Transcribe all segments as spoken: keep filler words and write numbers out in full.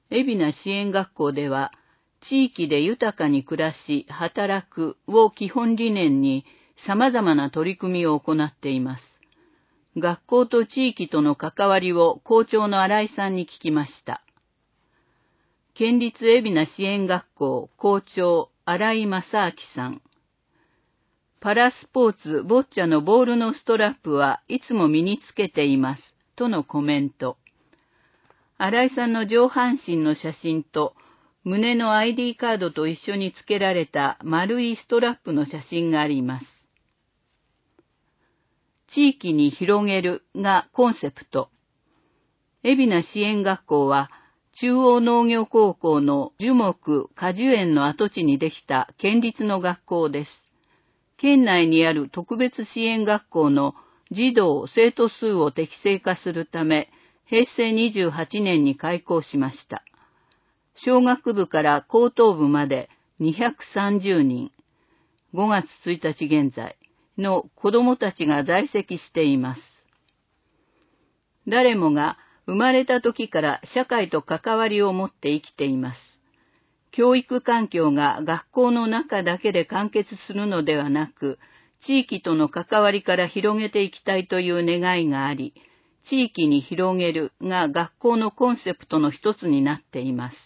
海老名支援学校では、地域で豊かに暮らし、働くを基本理念に様々な取り組みを行っています。学校と地域との関わりを校長の新井さんに聞きました。県立海老名支援学校校長新井正明さん。パラスポーツボッチャのボールのストラップはいつも身につけています。とのコメント。新井さんの上半身の写真と胸の アイディー カードと一緒に付けられた丸いストラップの写真があります。地域に広げるがコンセプト。海老名支援学校は中央農業高校の樹木果樹園の跡地にできた県立の学校です。県内にある特別支援学校の児童生徒数を適正化するため、へいせいにじゅうはちねんに開校しました。小学部から高等部までにひゃくさんじゅうにん、ごがつついたち現在の子どもたちが在籍しています。誰もが生まれた時から社会と関わりを持って生きています。教育環境が学校の中だけで完結するのではなく、地域との関わりから広げていきたいという願いがあり、地域に広げるが学校のコンセプトの一つになっています。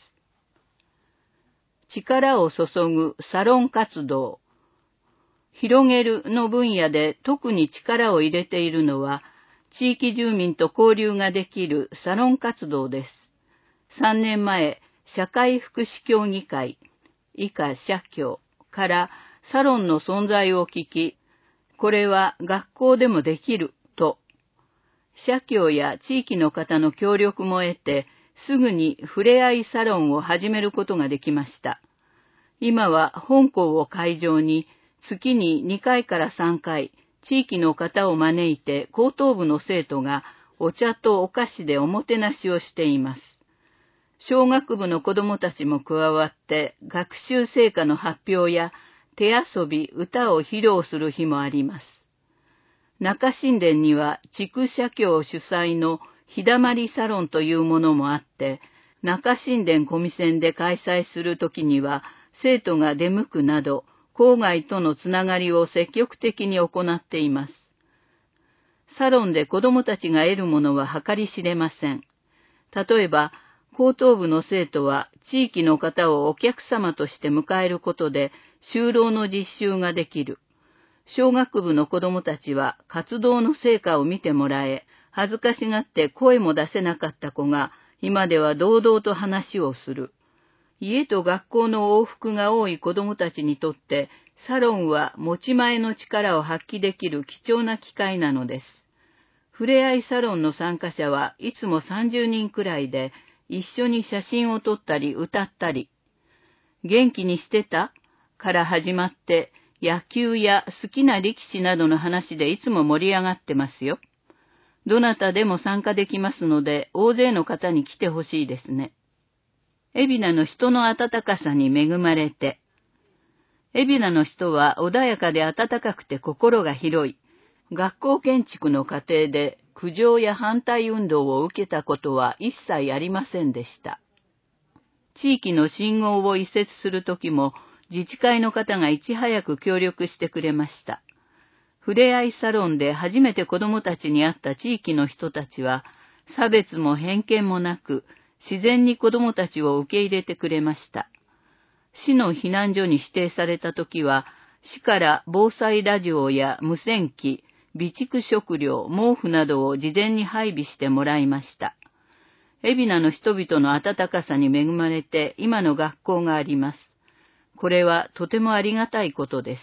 力を注ぐサロン活動。広げるの分野で特に力を入れているのは、地域住民と交流ができるサロン活動です。さんねんまえ、社会福祉協議会、以下社協からサロンの存在を聞き、これは学校でもできると、社協や地域の方の協力も得て、すぐにふれあいサロンを始めることができました。今は本校を会場に月ににかいからさんかい、地域の方を招いて高等部の生徒がお茶とお菓子でおもてなしをしています。小学部の子どもたちも加わって学習成果の発表や手遊び、歌を披露する日もあります。中新田には地区社協主催の日だまりサロンというものもあって、中新田小見線で開催するときには生徒が出向くなど、校外とのつながりを積極的に行っています。サロンで子どもたちが得るものは計り知れません。例えば、高等部の生徒は地域の方をお客様として迎えることで就労の実習ができる。小学部の子どもたちは活動の成果を見てもらえ、恥ずかしがって声も出せなかった子が今では堂々と話をする。家と学校の往復が多い子どもたちにとってサロンは持ち前の力を発揮できる貴重な機会なのです。ふれあいサロンの参加者はいつもさんじゅうにんくらいで、一緒に写真を撮ったり歌ったり、元気にしてたから始まって野球や好きな力士などの話でいつも盛り上がってますよ。どなたでも参加できますので大勢の方に来てほしいですね。海老名の人の温かさに恵まれて。海老名の人は穏やかで温かくて心が広い。学校建築の過程で苦情や反対運動を受けたことは一切ありませんでした。地域の信号を移設するときも自治会の方がいち早く協力してくれました。ふれあいサロンで初めて子どもたちに会った地域の人たちは差別も偏見もなく自然に子どもたちを受け入れてくれました。市の避難所に指定されたときは市から防災ラジオや無線機、備蓄食料、毛布などを事前に配備してもらいました。海老名の人々の温かさに恵まれて今の学校があります。これはとてもありがたいことです。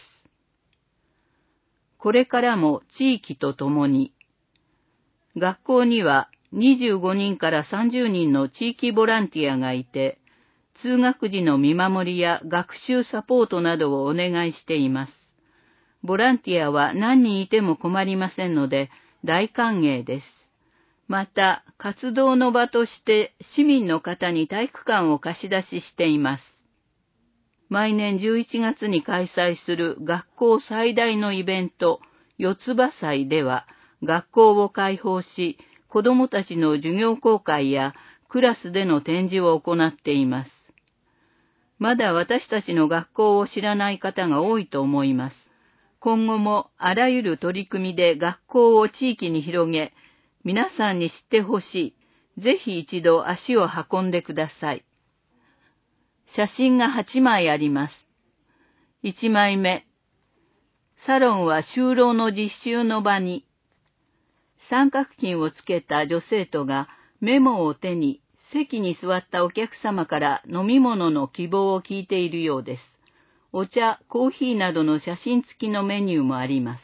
これからも地域とともに。学校にはにじゅうごにんからさんじゅうにんの地域ボランティアがいて、通学時の見守りや学習サポートなどをお願いしています。ボランティアは何人いても困りませんので大歓迎です。また、活動の場として市民の方に体育館を貸し出ししています。毎年じゅういちがつに開催する学校最大のイベント、四つ葉祭では学校を開放し、子どもたちの授業公開やクラスでの展示を行っています。まだ私たちの学校を知らない方が多いと思います。今後もあらゆる取り組みで学校を地域に広げ、皆さんに知ってほしい。ぜひ一度足を運んでください。写真がはちまいあります。いちまいめ。サロンは就労の実習の場に。三角巾をつけた女生徒がメモを手に席に座ったお客様から飲み物の希望を聞いているようです。お茶、コーヒーなどの写真付きのメニューもあります。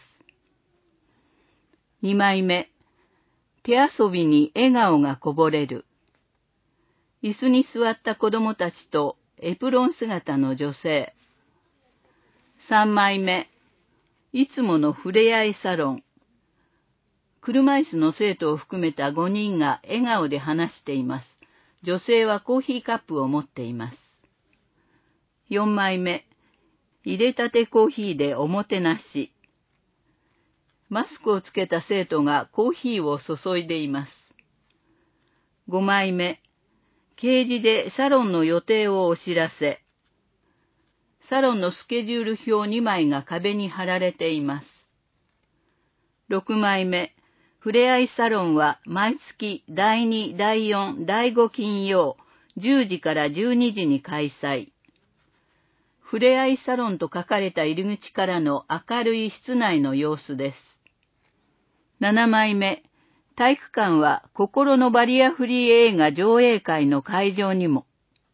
にまいめ。手遊びに笑顔がこぼれる。椅子に座った子供たちとエプロン姿の女性。さんまいめ。いつもの触れ合いサロン。車椅子の生徒を含めたごにんが笑顔で話しています。女性はコーヒーカップを持っています。よんまいめ。入れたてコーヒーでおもてなし。マスクをつけた生徒がコーヒーを注いでいます。ごまいめ。掲示でサロンの予定をお知らせ。サロンのスケジュール表にまいが壁に貼られています。ろくまいめ。ふれあいサロンは毎月だいに、だいよん、だいご金曜、じゅうじからじゅうにじに開催。ふれあいサロンと書かれた入り口からの明るい室内の様子です。ななまいめ。体育館は心のバリアフリー映画上映会の会場にも。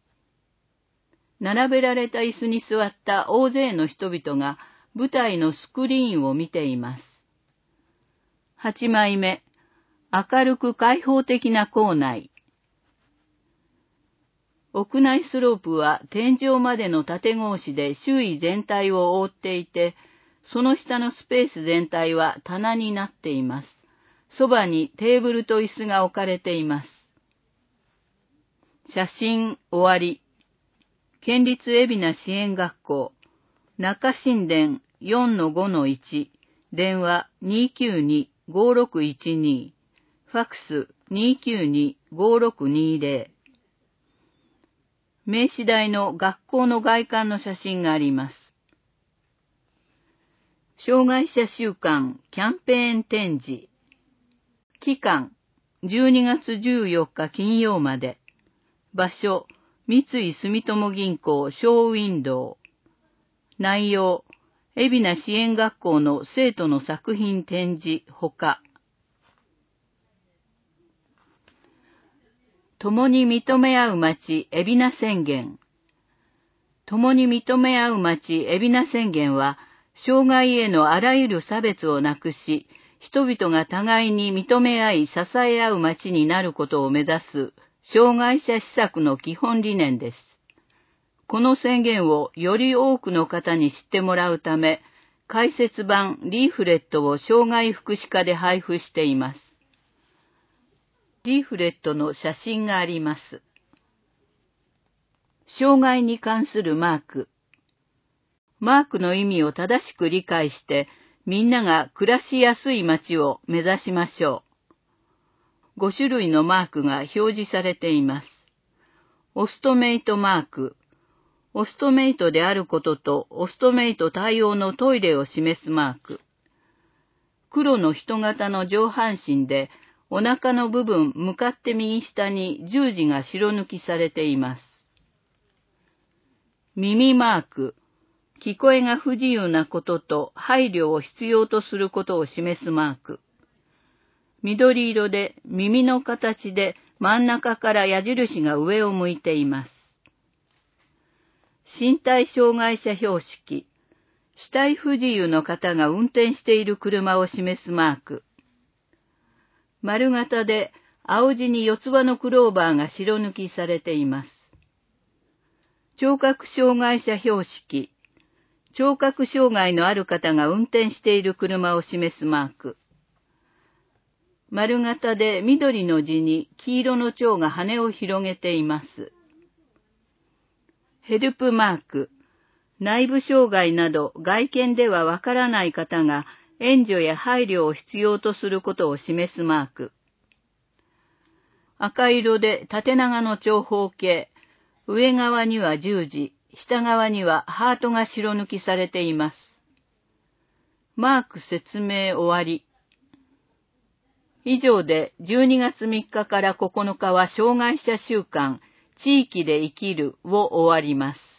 並べられた椅子に座った大勢の人々が舞台のスクリーンを見ています。はちまいめ。明るく開放的な校内。屋内スロープは天井までの縦格子で周囲全体を覆っていて、その下のスペース全体は棚になっています。そばにテーブルと椅子が置かれています。写真終わり。県立海老名支援学校、中新田 よんのごのいち、電話 にきゅうに ごろくいちに、ファックス にきゅうに ごろくにぜろ。名刺台の学校の外観の写真があります。障害者週間キャンペーン展示。期間、じゅうにがつじゅうよっか金曜まで。場所、三井住友銀行ショーウィンドウ。内容、海老名支援学校の生徒の作品展示ほか。共に認め合う街海老名宣言。共に認め合う街海老名宣言は、障害へのあらゆる差別をなくし、人々が互いに認め合い支え合う街になることを目指す障害者施策の基本理念です。この宣言をより多くの方に知ってもらうため、解説版リーフレットを障害福祉課で配布しています。リーフレットの写真があります。障害に関するマーク。マークの意味を正しく理解して、みんなが暮らしやすい街を目指しましょう。ご種類のマークが表示されています。オストメイトマーク。オストメイトであることとオストメイト対応のトイレを示すマーク。黒の人型の上半身で、お腹の部分向かって右下に十字が白抜きされています。耳マーク。聞こえが不自由なことと配慮を必要とすることを示すマーク。緑色で耳の形で真ん中から矢印が上を向いています。身体障害者標識。肢体不自由の方が運転している車を示すマーク。丸型で青地に四つ葉のクローバーが白抜きされています。聴覚障害者標識。聴覚障害のある方が運転している車を示すマーク。丸型で緑の字に黄色の蝶が羽を広げています。ヘルプマーク。内部障害など外見ではわからない方が援助や配慮を必要とすることを示すマーク。 赤色で縦長の長方形、上側には十字、下側にはハートが白抜きされています。マーク説明終わり。以上でじゅうにがつみっかからここのかは障害者週間、地域で生きるを終わります。